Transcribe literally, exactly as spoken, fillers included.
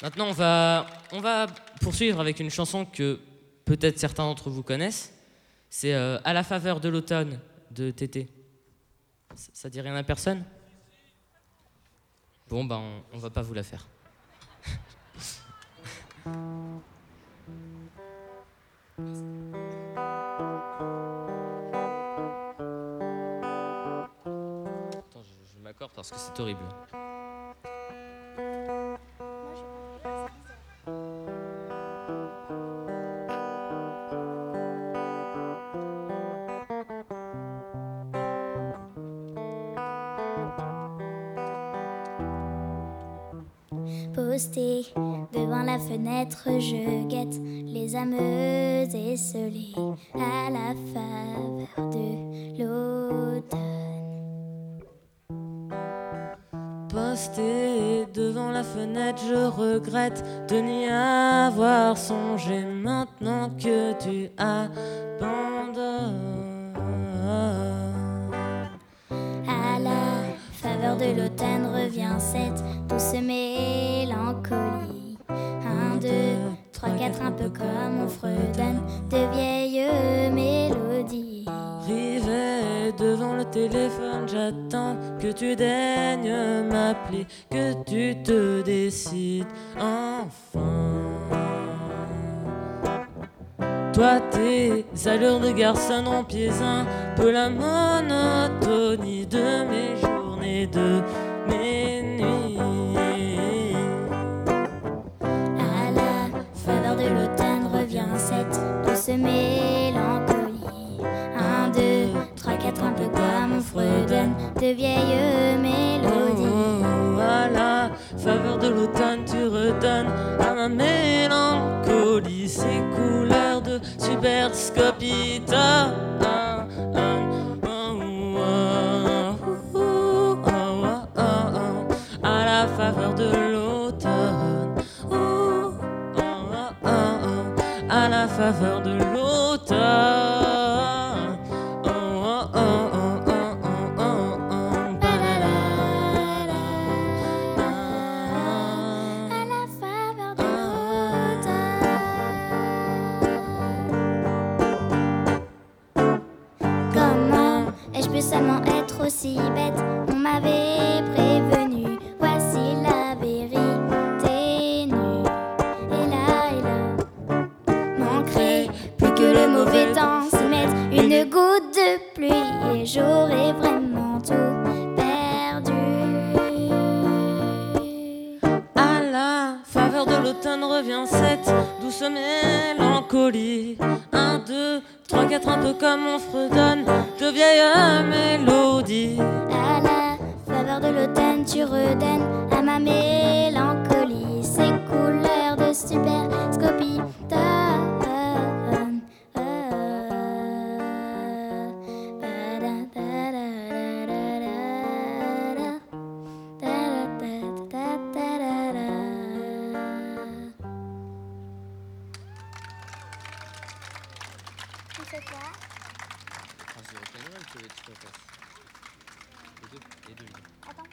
Maintenant, on va, on va poursuivre avec une chanson que peut-être certains d'entre vous connaissent. C'est euh, À la faveur de l'automne de Tété. Ça, ça dit rien à personne? Bon, ben, on, on va pas vous la faire. Attends, je, je m'accorde parce que c'est horrible. Posté devant la fenêtre, je guette les âmes esselées à la faveur de l'automne. Posté devant la fenêtre, je regrette de n'y avoir songé maintenant que tu abandonnes. À la faveur de l'automne revient cette douce mélancolie. Un, deux, trois, quatre, un peu comme on fredonne de vieilles mélodies. Rivé devant le téléphone, j'attends que tu daignes m'appeler, que tu te décides enfin. Toi, tes allures de garçon en pieds un peu la monotonie de mes journées, de mes nuits. À la faveur de l'automne revient cette douce mélancolie. Un, deux, trois, quatre, un peu comme on fredonne de vieilles mélodies. Oh, à la faveur de l'automne, tu redonnes à ma mélancolie ces couleurs de super scopita. À la faveur de l'automne, oh, oh, oh, oh, à la faveur de l'automne, oh, oh, oh, oh, oh, oh, oh, oh, ba-da-da-da. À la faveur de l'automne. Comment ai-je pu seulement être aussi bête? On m'avait prévenu, voici la vérité nue. Et là, et là, manquerait plus que le mauvais temps s'y mette une goutte de pluie et j'aurais vraiment tout perdu. À la faveur de l'automne revient cette douce mélancolie. Un, deux, trois, quatre, un peu comme on fredonne de vieilles mélodies. À la faveur de l'automne, tu redonnes à ma mélancolie ces couleurs de super scopitone. C'est quoi? Attends.